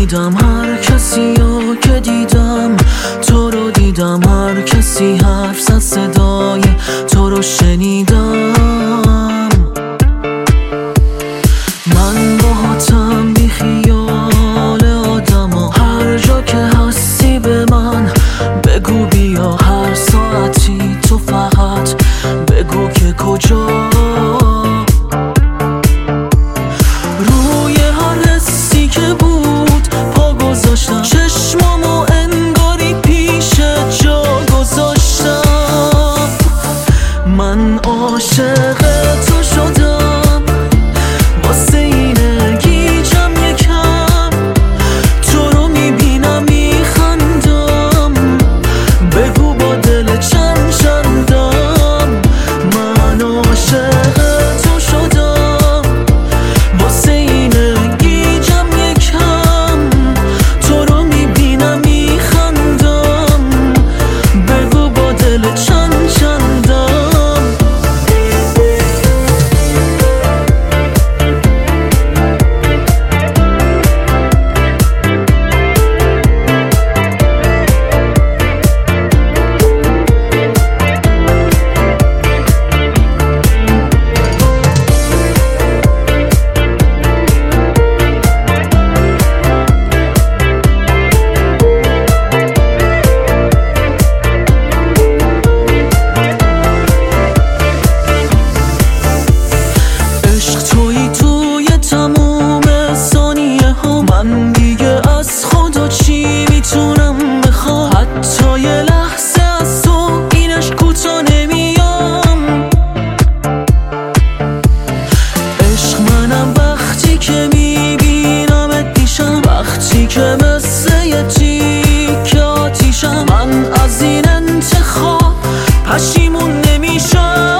دیدم هر کسی رو که دیدم، تو رو دیدم هر کسی حرف زد صدای تو رو شنیدم. من باهاتم بی خیال آدما، هر جا که هستی به من بگو بیا، هر ساعتی تو فقط بگو که کجا. روی هر حسی که بود پا گذاشتم، چشمامو انگاری پیش جا گذاشتم. من عاشق تو شدم، واسه اینه گیجم یکم، تو رو میبینم میخندم، بگو با دل چند چندم. من عاشق تو شدم، واسه اینه گیجم یکم، تو رو میبینم میخندم، بگو با دل چند چندم. توی تموم ثانیه ها، من دیگه از خدا چی میتونم بخوام؟ حتی یه لحظه از تو اینش کوتا نمیام. عشق منم وقتی که میبینمت دیشم، وقتی که مثل یه تیکه آتیشم. من از این انتخاب پشیمون نمیشم.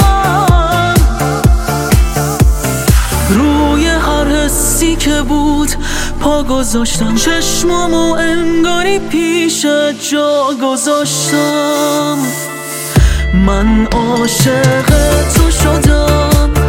روی هر حسی که بود پا گذاشتم، چشمامو انگاری پیش جا گذاشتم. من عاشق تو شدم،